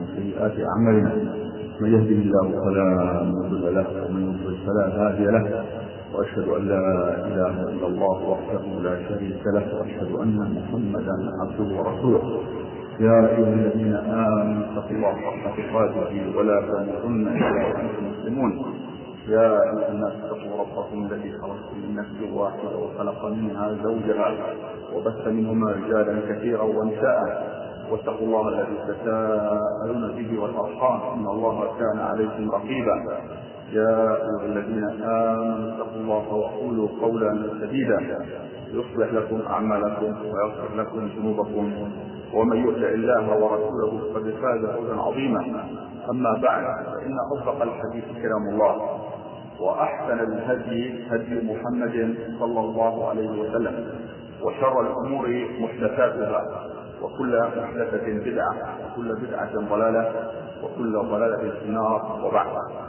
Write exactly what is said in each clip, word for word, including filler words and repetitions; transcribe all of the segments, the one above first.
ومن سيئات أعمالنا، من يهده الله فلا مضل له ومن يضلل فلا هادي له، وأشهد أن لا إله إلا الله وحده لا شريك له، وأشهد أن محمدا عبده ورسوله. يا أيها الذين آمنوا اتقوا الله حق تقاته ولا تموتن إلا وأنتم مسلمون. يا أيها الناس اتقوا ربكم الذي خلقكم من نفس واحدة وخلق منها زوجها وبث منهما رجالا كثيرا ونساء، واتقوا الله الذي تساءلون به والأرحام إن الله كان عليكم رقيبا. يا أيها الذين آمنوا اتقوا الله وقولوا قولا سديدا يصلح لكم أعمالكم ويغفر لكم ذنوبكم، ومن يطع الله ورسوله فقد فاز فوزا عظيما. أما بعد، فإن أصدق الحديث كلام الله، وأحسن الهدي هدي محمد صلى الله عليه وسلم، وشر الأمور محدثاتها، وكل محدثة بدعة، وكل بدعة ضلالة، وكل ضلالة في النار. وبعد،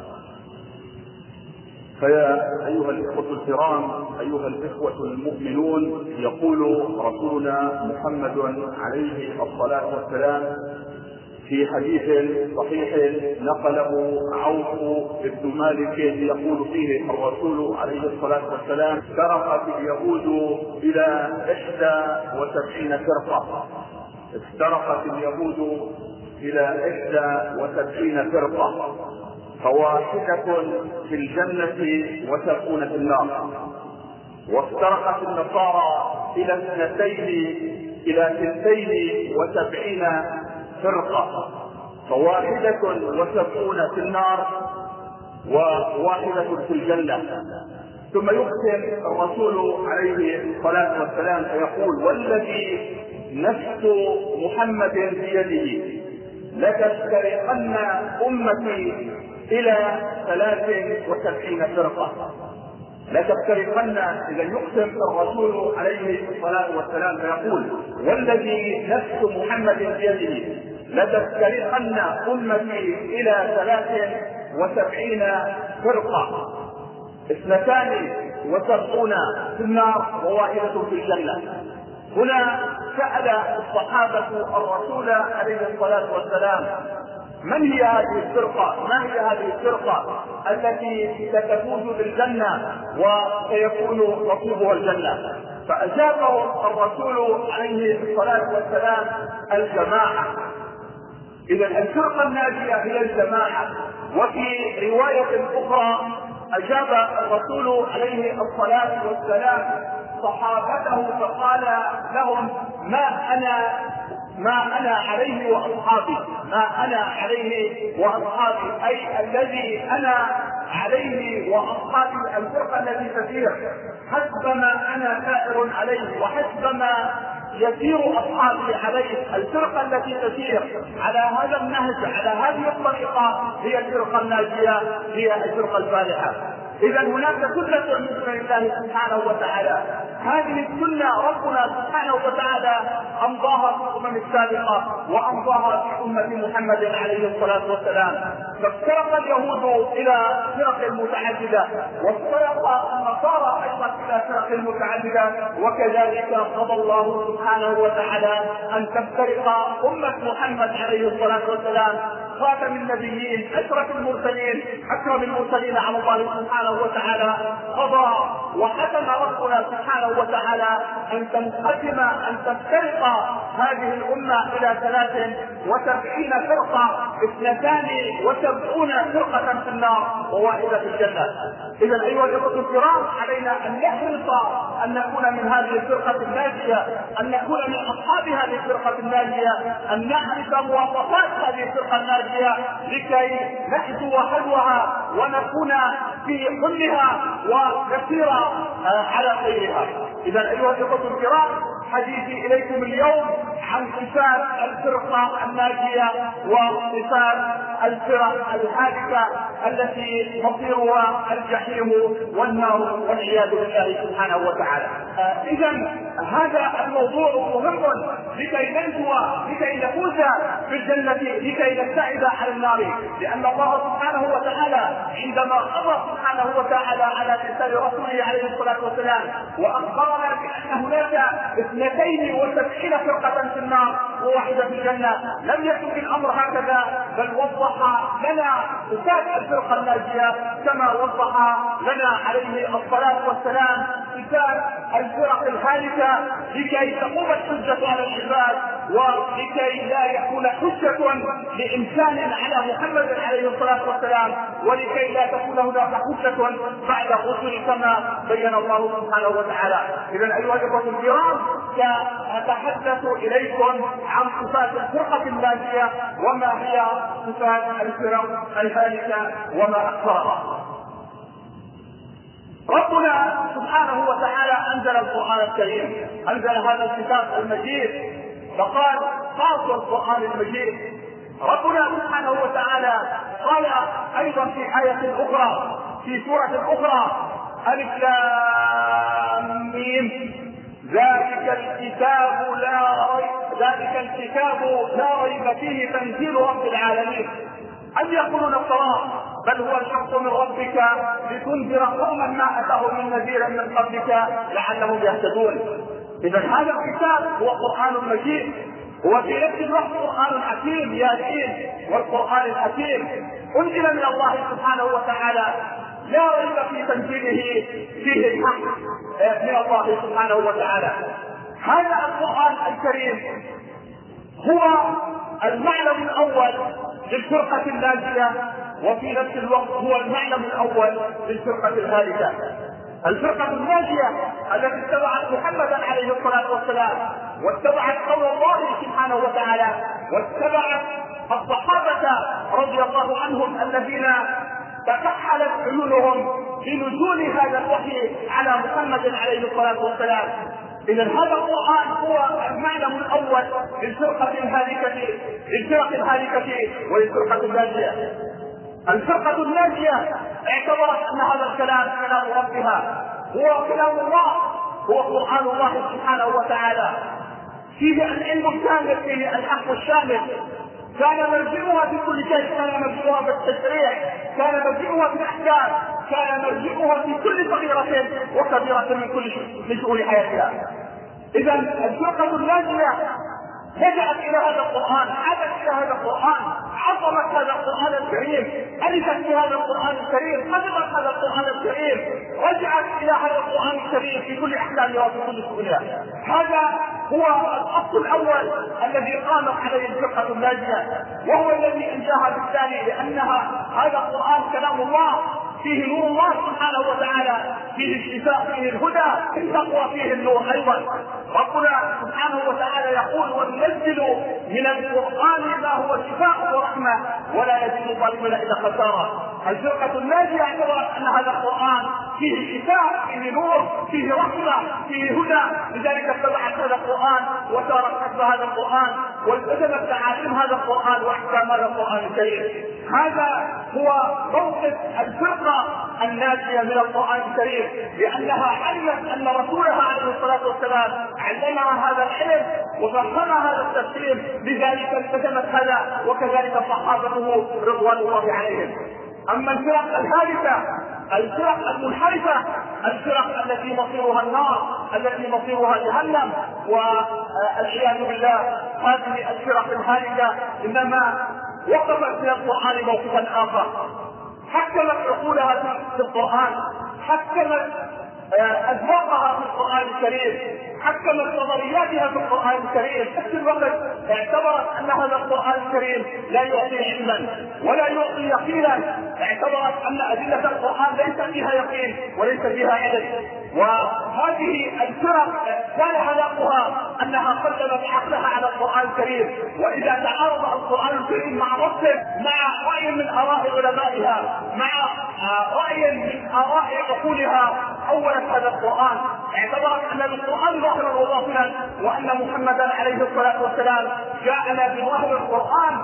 فيا أيها الإخوة الكرام، أيها الإخوة المؤمنون، يقول رسولنا محمد عليه الصلاة والسلام في حديث صحيح نقله عوف بن مالك، يقول فيه الرسول عليه الصلاة والسلام: افترقت اليهود إلى إحدى وسبعين فرقة. افترقت اليهود إلى إحدى وسبعين فرقة، فواحدة في الجنة وسبعون في النار. وافترقت النصارى إلى اثنتين إلى اثنتين وسبعين فرقة، فواحدة وسبعون في النار وواحدة في الجنة. ثم يختم الرسول عليه الصلاة والسلام فيقول: والذي نفس محمد بيده لتفترقن أمتي إلى ثلاث وسبعين فرقة. لتفترقن. إذا يقسم الرسول عليه الصلاة والسلام فيقول: والذي نفس محمد بيده لتفترقن أمتي إلى ثلاث وسبعين فرقة، اثنتان وسبعون في النار وواحدة في الجنة. هنا سأل الصحابة الرسول عليه الصلاة والسلام: من هي هذه الفرقة؟ ما هي هذه الفرقة التي ستفوز بالجنة وسيكون نصيبها الجنة؟ فأجابهم الرسول عليه الصلاة والسلام: الجماعة. إذا الفرقة الناجية هي الجماعة. وفي رواية أخرى أجاب الرسول عليه الصلاة والسلام صحابته فقال لهم: ما أنا ما أنا عليه وأصحابي. ما أنا عليه وأصحابي، أي الذي أنا عليه وأصحابي، الفرقة التي تسير حسب ما أنا سائر عليه وحسب ما يسير أصحابي عليه. الفرقة التي تسير على هذا النهج، على هذه الطريقة، هي الفرقة الناجية، هي الفرقة الفالحة. إذا هناك سنة من سنن الله سبحانه وتعالى. هذه السنة ربنا سبحانه وتعالى أمضاها في الأمم السابقة وأمضاها في أمة محمد عليه الصلاة والسلام. فافترق اليهود إلى فرق متعددة، وافترق النصارى أيضا إلى فرق متعددة، وكذلك قضى الله سبحانه وتعالى أن تفترق أمة محمد عليه الصلاة والسلام خاتم النبيين، أشرف المرسلين، أكرم المرسلين على الله سبحانه وتعالى. قضى وحكم ربنا سبحانه وتعالى أن تنقسم أن تفترق هذه الأمة إلى ثلاث وسبعين فرقة، اثنتان وسبعون فرقة في النار وواحدة في الجنة. إذا أيها الأخوة الكرام، علينا أن نحرص أن نكون من هذه الفرقة الناجية، أن نكون من أصحاب هذه الفرقة الناجية، أن نعرف مواصفات هذه الفرقة الناجية لكي نحذو حذوها ونكون في ظلها ونسير على خيرها. إذا أيها الأخوة الكرام، حديثي إليكم اليوم عن صفات الفرقة الناجية وصفات الفرق الهالكة التي مصيرها الجحيم والنار والعياذ بالله سبحانه وتعالى. إذا هذا الموضوع مهم لكي ننجو، لكي نفوز الهدى في الجنة لكي نبتعد عن النار. لأن الله سبحانه وتعالى عندما قضى سبحانه وتعالى على لسان رسوله عليه الصلاة والسلام وأخبرنا بأن هناك اثنتين وسبعين فرقة في النار وواحدة في الجنة، لم يكن الأمر هكذا، بل وضح لنا صفات الفرقة الناجية كما وضح لنا عليه الصلاة والسلام صفات الفرق الهالكة لكي تقوم الحجة على العباد ولكي لا يكون حجة لإنسان على محمد عليه الصلاة والسلام ولكي لا تكون هناك حجة بعد الرسل كما بين الله سبحانه وتعالى. إذا أيها الأخوة الكرام سأتحدث إليكم عن صفات الفرقة الناجية وما هي صفات الفرق الهالكة وما أكثرها. ربنا سبحانه وتعالى أنزل القرآن الكريم، أنزل هذا الكتاب المجيد، فقال خاص القرآن المجيد. ربنا سبحانه وتعالى قال أيضا في آية أخرى في سورة أخرى: ألف لام ميم ذلك الكتاب لا ريب ذلك الكتاب لا ريب فيه تنزيل رب العالمين. أم يقولون افتراه بل هو الحق من ربك لتنذر قوما ما أتاهم من نذير من قبلك لعلهم يهتدون. إذا هذا الكتاب هو قرآن مجيد، هو في نفس الوقت قرآن حكيم ياسين والقرآن الحكيم أنزل من الله سبحانه وتعالى لا ريب في تنزيله فيه الحق من الله سبحانه وتعالى. هذا القرآن الكريم هو المعلم الأول للفرقة الناجية وفي نفس الوقت هو المعلم الأول للفرقة الهالكة. الفرقة الناجية التي اتبعت محمدا عليه الصلاة والسلام واتبعت قول الله سبحانه وتعالى واتبعت الصحابة رضي الله عنهم الذين تكحلت عيونهم بنزول هذا الوحي على محمد عليه الصلاة والسلام. إذا هذا القرآن هو المعلم الأول للفرقة الهالكة للفرق الهالكة وللفرقة الناجية. الفرقة الناجية اعتبرت أن هذا الكلام كلام ربها، هو كلام الله، هو قرآن الله سبحانه وتعالى، فيه العلم الكامل، فيه الحق الشامل. كان مرجعها في كل شيء، كان مرجعها في التشريع، كان مرجعها في الأحكام، كان مرجعها في كل صغيرة وكبيرة من كل من شؤون حياتها. إذا الفرقة الناجية لجأت إلى هذا القرآن، عادت إلى هذا القرآن، عظمت هذا القرآن الكريم، ألفت في هذا القرآن الكريم، حفظت هذا القرآن الكريم، رجعت إلى هذا القرآن الكريم في كل أحكامها وفي كل شؤونها. هذا هو الأصل الأول الذي قامت عليه الفرقة الناجية، وهو الذي أنجاها بالتالي، لأنها هذا القرآن كلام الله، فيه نور الله سبحانه وتعالى، فيه الشفاء، فيه الهدى، التقوى، فيه النور أيضا. ربنا سبحانه وتعالى يقول: وننزل من القرآن ما هو شفاء ورحمة ولا يزيد الظالمين إلا خسارة. الفرقة الناجية اعتبرت أن هذا القرآن فيه شفاء، فيه نور، فيه رحمة، فيه هدى، لذلك اتبعت هذا القرآن وسارت حسب هذا القرآن والتزمت تعاليم هذا القرآن وأحكام هذا القرآن الكريم. هذا هو موقف الفرقة الناجية من القرآن الكريم، لأنها علمت أن رسولها عليه الصلاة والسلام علمها هذا العلم وفهمها هذا التفسير، لذلك التزمت هذا وكذلك صحابته رضوان الله عليهم. أما الفرق الهالكة، الفرق المنحرفة، الفرق التي مصيرها النار، التي مصيرها جهنم والعياذ بالله، هذه الفرق الهالكة إنما وقفت في القرآن موقفا آخر، حكمت عقولها في القرآن، حكمت أذواقها في القرآن الكريم، حكمت نظرياتها في القرآن الكريم. في نفس الوقت اعتبرت أن هذا القرآن الكريم لا يعطي علما ولا يعطي يقينا، اعتبرت أن أدلة القرآن ليس فيها يقين وليس فيها علم. وهذه الفرق كان هلاكها أنها قدمت عقلها على القرآن الكريم، وإذا تعارض القرآن الكريم مع نصه، مع رأي من آراء علمائها، مع رأي من آراء عقولها، أولت هذا القرآن، اعتبرت أن القرآن ظاهرا وباطنا، وأن محمدا عليه الصلاة والسلام جاءنا بظاهر القرآن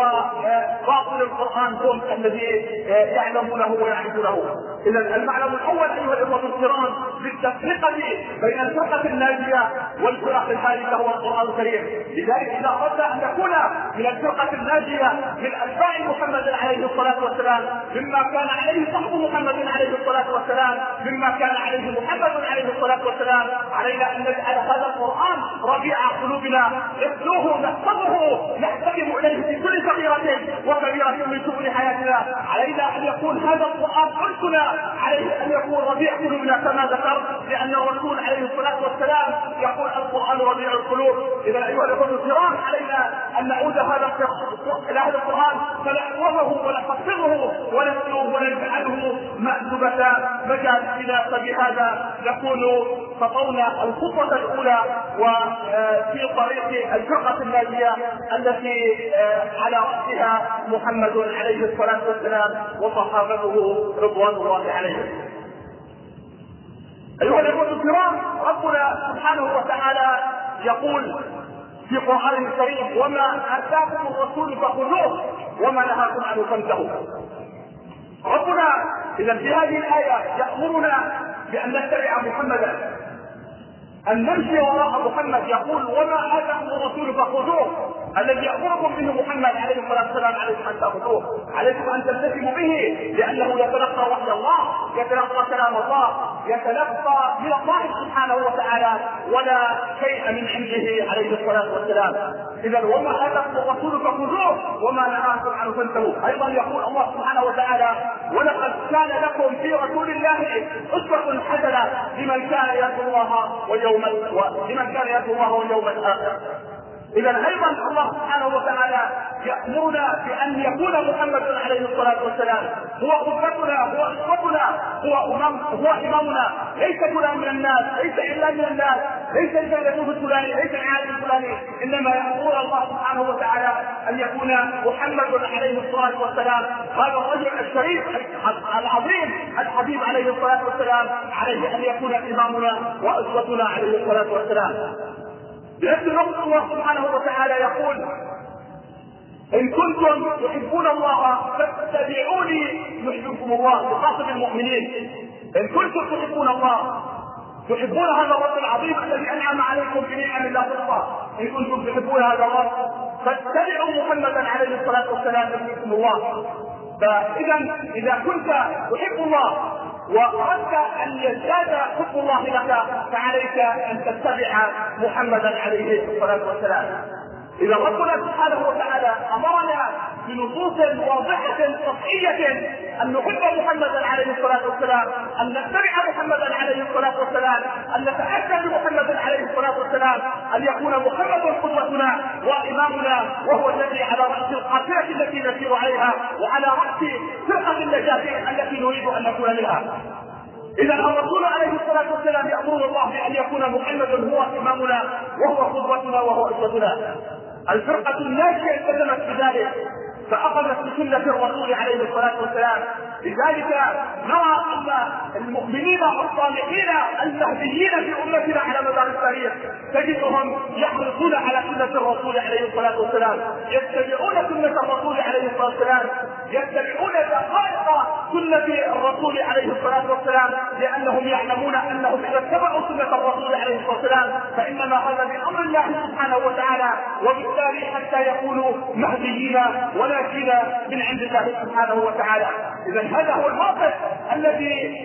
وباطن القرآن هم الذي يعلمونه ويعرفونه. إذا المعلم الأول أيها الإخوة الكرام للتفرقة بين الفرقة الناجية والفرق الهالكة هو القرآن الكريم. لذلك إذا أردنا أن نكون من الفرقة الناجية من أتباع محمد عليه الصلاة والسلام، مما كان عليه صحب محمد عليه الصلاة والسلام، مما كان عليه محمد عليه الصلاة والسلام. علينا أن نجعل هذا القرآن ربيع قلوبنا، نتلوه نحفظه نحتكم إليه في كل صغيرة وكبيرة من شؤون حياتنا. علينا أن يكون هذا القرآن أنسنا، عليه أن يكون ربيع قلوبنا كما ذكرت، لأن الرسول عليه الصلاة والسلام يقول القرآن ربيع القلوب. إذا أيها الأخوة الكرام، علينا أن نعود إلى هذا القرآن فنحفظه ونحفظه ونتلوه ونجعله مأدبة مجالسنا، فبهذا نكون خطونا الخطوة الأولى وفي طريق الفرقة الناجية التي على رأسها محمد عليه الصلاة والسلام وصحابته رضوان الله عليهم. أيها الأخوة الكرام، ربنا سبحانه وتعالى يقول في قرآن الكريم: وما آتاكم الرسول فخذوه وما نهاكم عنه فانتهوا. ربنا إذا في هذه الآية يأمرنا بأن نتبع محمدا، أن نمشي وراء محمد. يقول: وما آتاكم الرسول فخذوه، الذي يأمركم به محمد عليه الصلاة والسلام عليكم أن تأخذوه، عليكم أن تلتزموا به، لأنه يتلقى وحي الله، يتلقى كلام الله، يتلقى من الله سبحانه وتعالى، ولا شيء من عنده عليه الصلاة والسلام. إذا وما آتاكم الرسول فخذوه وما نهاكم عنه فانتهوا. أيضا يقول الله سبحانه وتعالى: ولقد كان لكم في رسول الله أسوة حسنة لمن كان يرجو الله واليوم لمن كان يرجو الله واليوم الآخر. إذا أيضا الله سبحانه وتعالى يأمرنا بأن يكون محمد عليه الصلاة والسلام هو قدوتنا، هو أسوتنا، هو إمام هو إمامنا، ليس فلان من الناس، ليس إلا من الناس، ليس الفيلسوف الفلاني، ليس العالم الفلاني، إنما يأمر الله سبحانه وتعالى أن يكون محمد عليه الصلاة والسلام هذا الرجل الشريف العظيم الحبيب عليه الصلاة والسلام، عليه أن يكون إمامنا وأسوتنا عليه الصلاة والسلام. بنفس الوقت الله سبحانه وتعالى يقول: إن كنتم تحبون الله فاتبعوني يحببكم الله. يخاطب المؤمنين: إن كنتم تحبون الله، تحبون هذا الرب العظيم الذي أنعم عليكم بنعم الله ترضى، إن كنتم تحبون هذا الرب فاتبعوا محمدا عليه الصلاة والسلام يحببكم الله. فإذا إذا كنت تحب الله وأردت أن يزداد حب الله لك فعليك أن تتبع محمدا عليه الصلاة والسلام. إذا ربنا سبحانه وتعالى أمرنا بنصوص واضحة سطحية أن نحب محمدا عليه الصلاة والسلام، أن نتبع محمدا عليه الصلاة والسلام، أن نتأسى بمحمد عليه الصلاة والسلام، أن يكون محمد قدوتنا وإمامنا، وهو الذي على رأس القافلة التي نسير عليها وعلى رأس فرقة النجاة التي نريد أن نكون منها. إذا الرسول عليه الصلاة والسلام يأمر الله بأن يكون محمد هو إمامنا وهو قدوتنا وهو أسوتنا. الفرقة الناجية التزمت بذلك فأخذت بسنة الرسول عليه الصلاة والسلام. لذلك نرى أن المؤمنين الصالحين المهديين في أمتنا على مدار التاريخ تجدهم يحرصون على سنة الرسول عليه الصلاة والسلام، يتبعون سنة الرسول عليه الصلاة والسلام، يتبعون دقائق سنة الرسول عليه الصلاة والسلام، لأنهم يعلمون أنهم إذا اتبعوا سنة الرسول عليه الصلاة والسلام فإنما هذا من أمر الله سبحانه وتعالى، وبالتالي حتى يكونوا مهديين وناجين من عند الله سبحانه وتعالى. إذا هذا هو الموقف الذي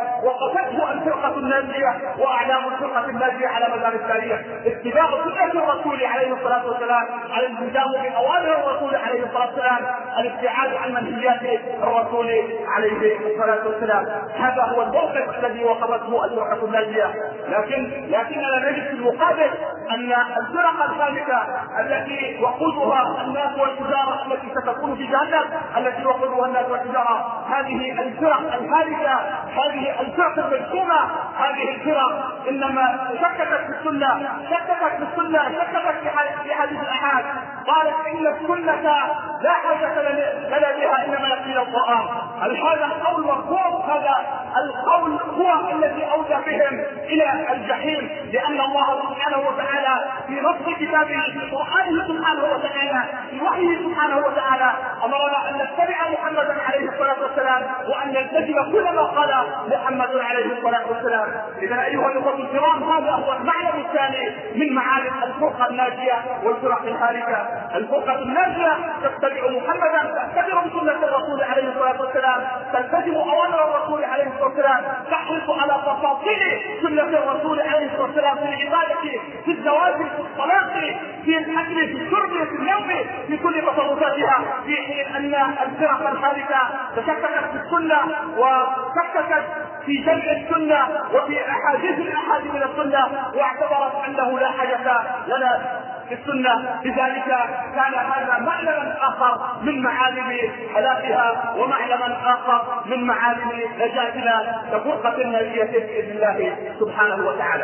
وقفته الفرقة الناجية وأعلام الفرقة الناجية على مدار التاريخ: اتباع سنة الرسول عليه الصلاة والسلام، على الالتزام بأوامر الرسول عليه الصلاة والسلام، الابتعاد عن منهجات الرسول عليه الصلاة والسلام. هذا هو الموقف الذي وقفته الفرقة الناجية. لكن لكننا نجد في المقابل أن الفرقة الخالفة التي وقودها الناس والتجارة التي ستكون في جهنم، التي وقودها الناس والتجارة، هذه الفرق الخالفة، هذه الفرق المجسومة، هذه الفرق إنما شككت في السنة، شككت في السنة، شككت في حديث الأحاد، قالت إن السنة لا حاجة لنا بها إنما يكفينا القرآن. هل هذا القول مرفوض؟ هذا القول هو الذي أودى بهم إلى الجحيم، لأن الله سبحانه وتعالى في نص كتابه في قرآنه سبحانه وتعالى في وحيه سبحانه وتعالى امرنا ان نتبع محمدا عليه الصلاه والسلام وان نلتزم كل ما قال محمد عليه الصلاه والسلام. اذا ايها الاخوه الكرام، هذا هو المعلم الثاني من معالم الفرقه الناجيه والفرق الهالكه. الفرقه الناجيه تتبع محمدا، تتبع سنه الرسول عليه الصلاه والسلام، تلتزم اوامر الرسول عليه الصلاه والسلام، تحرص على تفاصيل سنه الرسول عليه الصلاه والسلام في العباده، في الزواج، في الصلاه، في الاكل، في الشرب، في النوم، في كل تصرفاتها. في حين ان الفرق الهالكه تشككت في السنه وتشككت في جمع السنه وفي احاديث الاحاديث من السنه، واعتبرت انه لا حاجه لنا في السنه. لذلك كان هذا معلما اخر من معالم هلاكها ومعلما اخر من معالم نجاتنا كفرقه ناجيه باذن الله سبحانه وتعالى.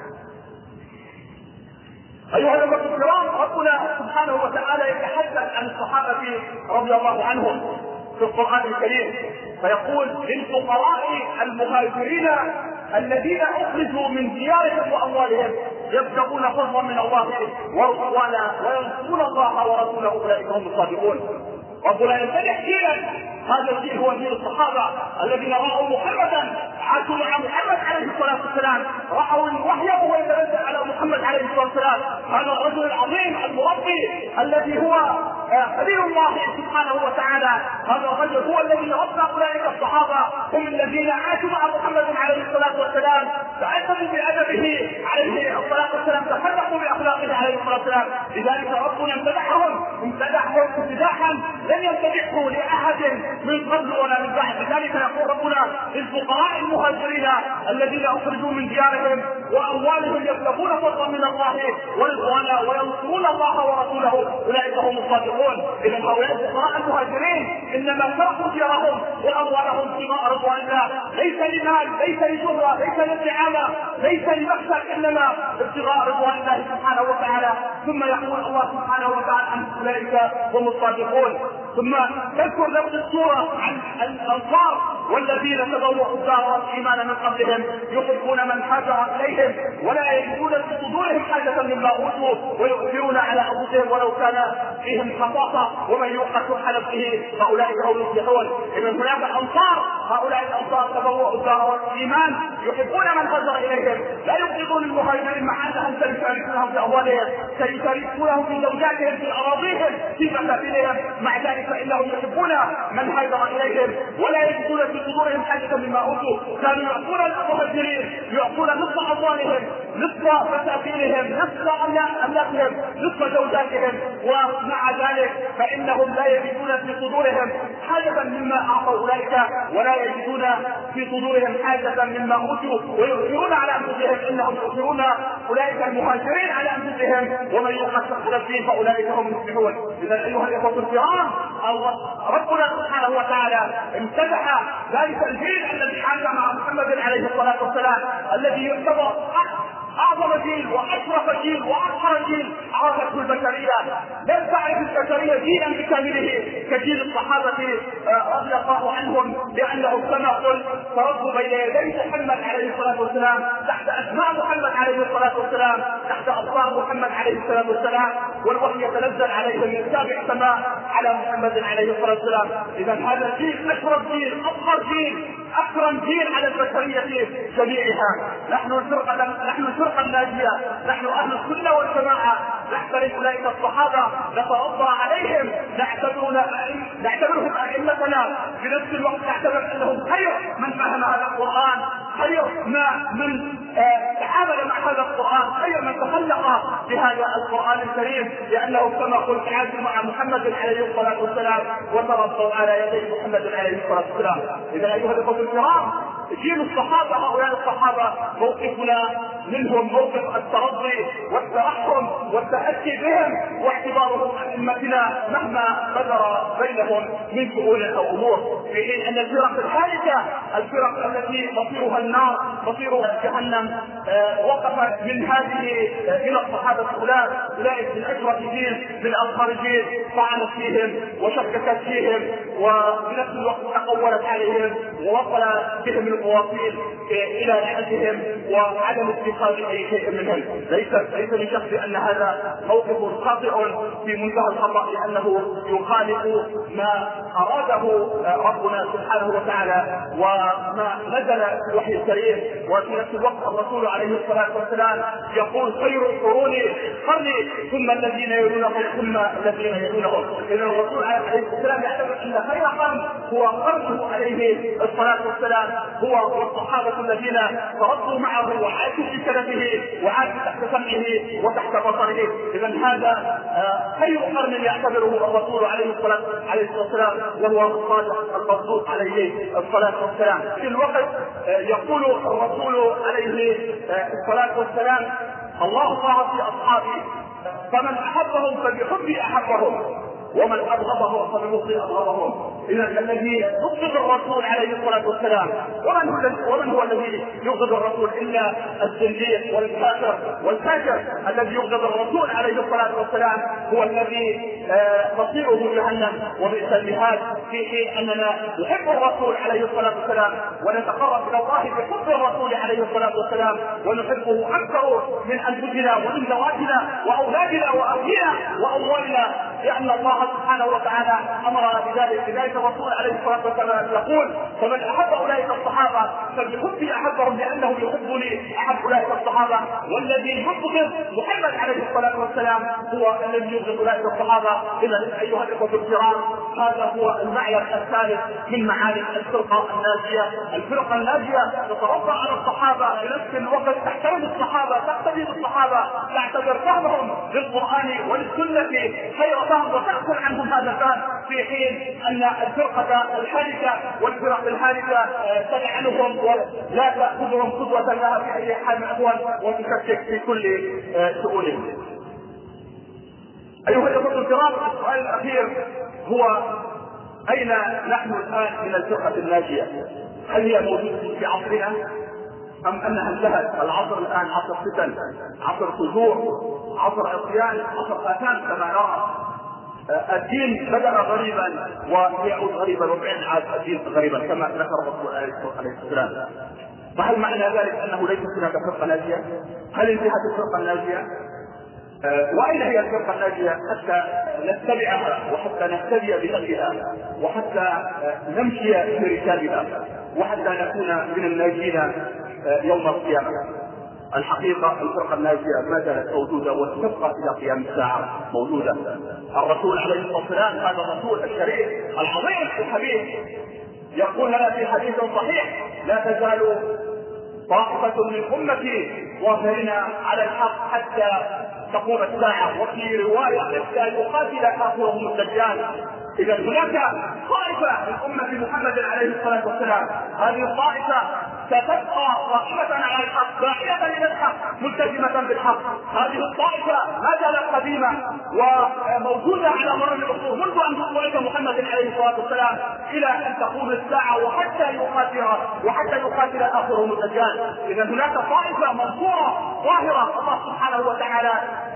ايها الاخوه الكرام، ربنا سبحانه وتعالى يتحدث عن الصحابه رضي الله عنهم في القران الكريم، فيقول للفقراء المهاجرين الذين اخرجوا من ديارهم واموالهم يبتغون فضلا من الله ورضوانا وينصرون الله ورسوله اولئك هم الصادقون. ربنا يمتدح جيلا، هذا الجيل هو جيل الصحابه الذين راوا محمدا، عاشوا مع محمد عليه الصلاه والسلام، راوا الوحي وهو يتنزل على محمد عليه الصلاه والسلام. هذا الرجل العظيم المربي الذي هو خليل الله سبحانه وتعالى، هذا الرجل هو الذي ربى اولئك الصحابه، هم الذين عاشوا مع محمد عليه الصلاه والسلام، تأدبوا بادبه عليه الصلاه والسلام، تخلقوا باخلاقه عليه الصلاه والسلام. لذلك ربنا امتدحهم امتدحهم امتداحا لن يمتدحه لاحد من قبل ولا من بعد. لذلك يقول ربنا للفقراء المهاجرين الذين اخرجوا من ديارهم واموالهم يبتغون فضلا من الله ورضوانا وينصرون الله ورسوله اولئك هم الصادقون. اذا هؤلاء الفقراء المهاجرين انما تركوا ديارهم واموالهم ابتغاء رضوان الله، ليس لمال، ليس لشهره، ليس للطعام، ليس لمكسب، انما ابتغاء رضوان الله سبحانه وتعالى. ثم يقول الله سبحانه وتعالى عن اولئك هم الصادقون. ثم تذكر نفس السوره عن الانصار والذين تبوأوا الدار والايمان من قبلهم يحبون من هاجر اليهم ولا يجدون في صدورهم حاجه مما اوتوا ويؤثرون على انفسهم ولو كان فيهم خصاصه ومن يوق شح نفسه فاولئك هم المفلحون. اذا هناك انصار، هؤلاء الانصار تبوأوا الدار والايمان يحبون من هاجر اليهم، لا يبغضون المهاجرين مع انهم سيشاركونهم في اموالهم، سيشاركونهم في زوجاتهم، في اراضيهم، في مساكنهم، مع ذلك فانهم يحبون من هاجر اليهم ولا يجدون في صدورهم حاجه مما اوتوا. كانوا يعطون المهاجرين، يعطون نصف اموالهم، نصف مساكنهم، نصف املاكهم، نصف زوجاتهم، ومع ذلك فانهم لا يجدون في صدورهم حاجه مما اعطوا اولئك ولا يجدون في صدورهم حاجه مما اوتوا ويؤثرون على انفسهم، انهم يؤثرون اولئك المهاجرين على انفسهم ومن يوق شح نفسه فاولئك هم المفلحون. اذا ايها الاخوه الكرام، ربنا سبحانه وتعالى امتدح ذلك الجيل الذي عاش مع محمد عليه الصلاه والسلام، الذي يعتبر اعظم جيل واشرف جيل واكثر جيل عرفته البشريه. لم تعرف البشريه جيلا بكامله كجيل الصحابه رضي الله عنهم، لانهم كما قلت تربوا بين يدي محمد عليه الصلاه والسلام، تحت اسماء محمد عليه الصلاه والسلام، تحت ابصار محمد عليه الصلاه والسلام، والوحي يتنزل عليهم من سابع سماء على محمد عليه الصلاه والسلام. اذا هذا الجيل اشرف جيل، افضل جيل، اكرم جيل على البشريه جميعها. نحن الفرقه نحن الفرقه الناجيه، نحن اهل السنه والجماعه، نحترم اولئك الصحابه، نترضى عليهم، نعتبرهم نعتبرهم ائمتنا، في نفس الوقت نعتبر انهم خير من فهم هذا القران، خير ما من آه تعامل مع هذا القران، خير من تخلق بهذا القران الكريم، لانه كما قلت عاشوا مع محمد عليه الصلاه والسلام وتربوا على يدي محمد عليه الصلاه والسلام. اذا ايها الاخوه الكرام، جيل الصحابه هؤلاء الصحابه موقفنا منهم موقف الترضي والترحم والتأسي بهم واعتبارهم ائمتنا مهما بدر بينهم من شؤون او امور، في حين ان الفرق الحادثه، الفرق التي مصيرها النار، مصيرها جهنم، آه وقفت من هذه آه الى الصحابه الاولاد، اولئك من اشرف جيل، من اصغر جيل، طعنت فيهم وشككت فيهم وبنفس الوقت تقولت عليهم ووصل بهم المواصيل الى لعنتهم وعدم اتخاذ اي شيء منهم. ليس ليس من شك بأن هذا موقف خاطئ في منتهى الخطأ، لأنه يخالف ما أراده ربنا سبحانه وتعالى وما نزل في الوحي الكريم. وفي نفس الوقت الرسول عليه الصلاة والسلام يقول خير القرون قرني ثم الذين يلونهم ثم الذين يلونهم. إذا الرسول عليه الصلاة والسلام يعتبر أن خير قرن هو قرنه عليه الصلاة والسلام، هو والصحابة الذين تربوا معه وعاشوا في سلفه وعاشوا تحت سمعه وتحت بصره. إذا هذا خير قرن يعتبره الرسول عليه الصلاة والسلام وهو الصادق المصدوق عليه الصلاة والسلام. في الوقت يقول الرسول عليه الصلاة والسلام الله الله في أصحابي فمن أحبهم فبحبي أحبهم ومن أبغضهم فببغضي أبغضهم. إذا الذي يبغض الرسول عليه الصلاة والسلام ومن هو, ومن هو الذي يبغض الرسول إلا الزنديق والكافر والفاجر. الذي يبغض الرسول عليه الصلاة والسلام هو الذي مصيره جهنم وبئس المهاد، في حين أننا نحب الرسول عليه الصلاة والسلام ونتقرب إلى الله بحب الرسول عليه الصلاة والسلام ونحبه أكثر من أنفسنا ومن ذواتنا وأولادنا وأهلنا وأموالنا، لأن الله سبحانه وتعالى أمرنا بذلك. لذلك الرسول عليه الصلاة والسلام يقول فمن أحب أولئك الصحابة فبحبي أحبهم لأنه يحبني أحب أولئك الصحابة، والذي يبغض محمد عليه الصلاة والسلام هو الذي يبغض أولئك الصحابة. إذا أيها الإخوة الكرام هذا هو المعيار الثالث من معاني الفرقة الناجية. الفرقة الناجية تتربى على الصحابة في نفس الوقت، تحترم الصحابة، تقتدي بالصحابة، تعتبر فهمهم للقرآن وللسنة خير فهم وتأخذ عنهم هذا الفهم، في حين أن الفرقة الحادثة والفرق الحادثة تلعنهم ولا تأخذهم قدوة لها في أي حال من الأحوال وتشكك في كل شؤونهم. أيها الأخوة الكرام السؤال الأخير هو أين نحن الآن من الفرقة الناجية؟ هل هي موجودة في عصرنا أم أنها انتهت؟ العصر الآن عصر فتن، عصر فجور، عصر عصيان، عصر آثام كما نرى. الدين بدأ غريبا ويعود غريبا وبعدين عاد الدين غريبا كما ذكر الرسول عليه الصلاة والسلام. فهل معنى ذلك أنه ليس هناك فرقة ناجية؟ هل انتهت الفرقة الناجية؟ وأين هي الفرقة الناجية حتى نتبعها وحتى نهتدي بهديها وحتى نمشي بركابها وحتى نكون من الناجين يوم القيامة؟ الحقيقة الفرقة الناجية ما زالت موجودة وستبقى إلى قيام الساعة موجودة. الرسول عليه الصلاة والسلام هذا الرسول الشريف العظيم الحبيب يقول لنا في حديث صحيح لا تزال طائفة من أمتي ظاهرين على الحق حتى تقوم الساعة، وفي رواية حتى يقاتل آخرهم الدجال. إذا هناك طائفة من أمة محمد عليه الصلاة والسلام، هذه الطائفة ستبقى قائمة على الحق داعية إلى الحق ملتزمة بالحق. هذه الطائفة ما زالت قديمة وموجودة على مر العصور منذ أن بعث محمد عليه الصلاة والسلام إلى أن تقوم الساعة وحتى يقاتل وحتى يقاتل آخرهم الدجال. إذا هناك طائفة منصورة ظاهرة الله سبحانه وتعالى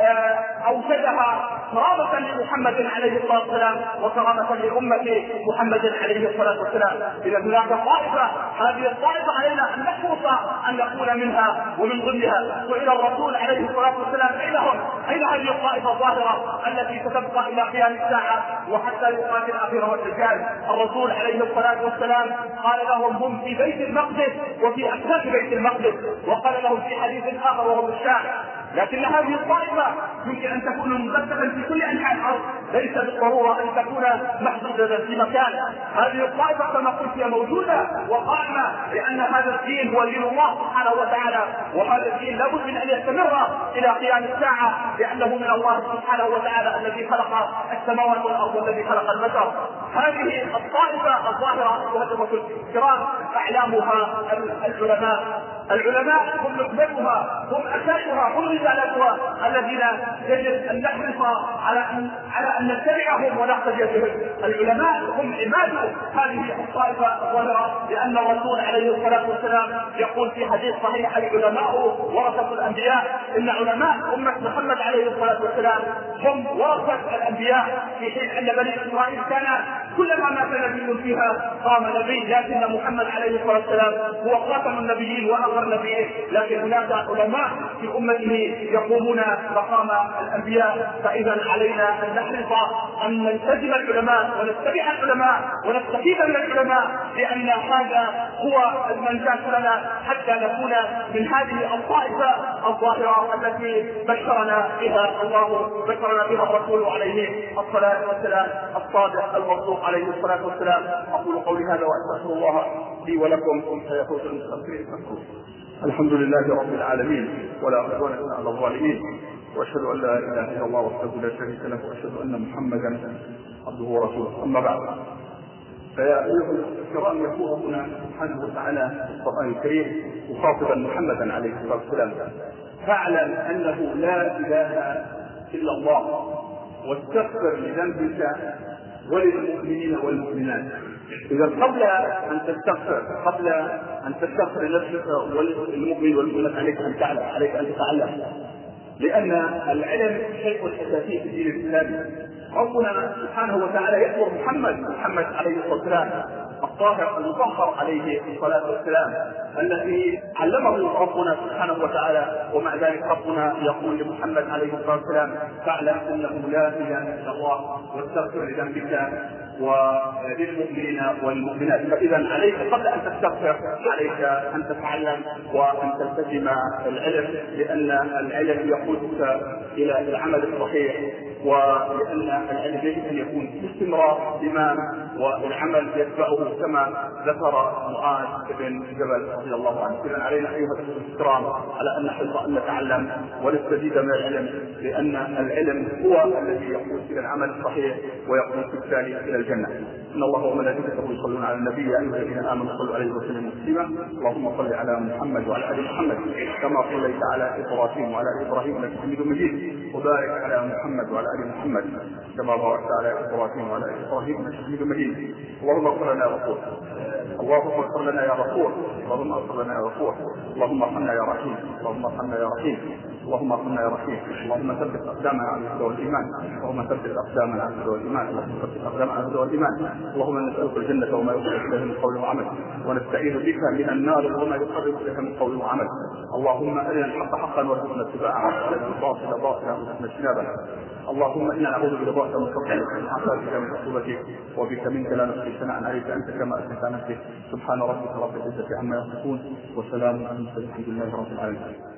أوجدها كرامة لمحمد عليه الصلاة والسلام وكرامة لأمة محمد عليه الصلاة والسلام. إذا هناك طائفة، هذه الطائفة علينا أن نحرص أن نكون منها ومن ضمنها. سئل الرسول عليه الصلاة والسلام أين هم؟ أين هذه الطائفة الظاهرة التي ستبقى إلى قيام الساعة وحتى يقاتل آخرهم الدجال؟ الرسول عليه الصلاة والسلام قال لهم هم في بيت المقدس وفي أكناف بيت المقدس، وقال لهم في حديث آخر وهم الشام. لكن هذه الطائفة يمكن أن تكون ممثلة في كل أنحاء الأرض، ليس بالضرورة أن تكون محدودة في مكان. هذه الطائفة كما قلت هي موجودة وقائمة، لأن هذا الدين هو دين الله سبحانه وتعالى، وهذا الدين لابد من أن يستمر إلى قيام الساعة، لأنه من الله سبحانه وتعالى الذي خلق السماوات والأرض والذي خلق البشر. هذه الطائفة الظاهرة وهدفة الكرام أعلامها العلماء. العلماء هم نخبتها، هم أساسها، هم رجالتها الذين يجب أن نحرص على أن على أن نتبعهم ونقتدي بهم. العلماء هم عماد هذه الطائفة الظاهرة، لأن الرسول عليه الصلاة والسلام يقول في حديث صحيح العلماء ورثة الأنبياء، إن علماء أمة محمد عليه الصلاة والسلام هم ورثة الأنبياء، في حين أن بني إسرائيل كان كلما مات نبي فيها قام نبي، لكن محمد عليه الصلاة والسلام هو خاتم النبيين وآخر نبيين. لكن هناك علماء في أمته يقومون مقام الانبياء. فاذا علينا ان نحرص ان نلتزم العلماء ونتبع العلماء ونستفيد من العلماء، لان هذا هو المنجاة لنا حتى نكون من هذه الطائفة الظاهرة التي بشرنا بها الله بشرنا بها الرسول عليه الصلاة والسلام الصادق المصدوق عليه الصلاة والسلام. أقول قولي هذا وأستغفر الله لي ولكم فيفوز المستغفرين. الحمد لله رب العالمين ولا عدوان إلا على الظالمين، وأشهد أن لا إله إلا الله وحده لا شريك له، وأشهد أن محمدا عبده ورسوله. أما بعد، فيا أيها الكرام، يقول ربنا سبحانه وتعالى في القرآن الكريم مخاطبا محمدا عليه الصلاة والسلام: فاعلم أنه لا إله إلا الله واستغفر لذنبك وللمؤمنين والمؤمنات. إذا قبل أن تستغفر قبل أن تستغفر لنفسك وللمؤمن والمؤمنات عليك أن تعلم عليك أن تتعلم، لأن العلم شيء أساسي في الدين الإسلامي. ربنا سبحانه وتعالى يأمر محمد محمد عليه الصلاة والسلام الطاهر المطهر عليه الصلاة والسلام الذي علمه ربنا سبحانه وتعالى، ومع ذلك ربنا يقول لمحمد عليه الصلاة والسلام: فاعلم أنه لا إله إلا الله واستغفر لذنبك وللمؤمنين والمؤمنات. فإذا عليك قبل أن تستغفر عليك أن تتعلم وأن تلتزم العلم، لأن العلم يقودك إلى العمل الصحيح، ولأن العلم يجب أن يكون باستمرار إمام والعمل يتبعه كما ذكر معاذ بن جبل رضي الله عنه. إذن علينا أيها الأخوة الكرام على أن نحرص أن نتعلم ونستزيد من العلم، لأن العلم هو الذي يقود إلى العمل الصحيح ويقود بالتالي إلى الجنة. إن الله وملائكته يصلون على النبي يا أيها الذين آمنوا صلوا عليه وسلموا تسليما. اللهم صل على محمد وعلى آل محمد كما صليت على إبراهيم وعلى آل إبراهيم إنك حميد مجيد، وبارك على محمد وعلى آل محمد كما باركت على إبراهيم وعلى آل إبراهيم إنك حميد مجيد. اللهم اغفر لنا يا غفور، اللهم اغفر لنا يا غفور، اللهم اغفر لنا يا غفور، اللهم ارحمنا يا رحيم، اللهم ارحمنا يا رحيم، اللهم ارحمنا يا رحيم. اللهم ثبت اقدامنا على الهدى والايمان، اللهم ثبت اقدامنا على الهدى والايمان، اللهم ثبت اقدامنا على الهدى والايمان. اللهم نسالك الجنه وما يقرب اليها من قول وعمل، ونستعيذ بك من النار وما يقرب اليها من قول وعمل. اللهم ارنا الحق حقا وارزقنا اتباعه، وارنا الباطل باطلا وارزقنا اجتنابه. اللهم انا نعوذ برضاك من فضلك ومن عافيتك من عقوبتك، وبك منك لا نحصي ثناء عليك انت كما اثنيت على نفسك. سبحان ربك رب العزه عما يصفون، وسلام على المرسلين، الحمد لله رب العالمين.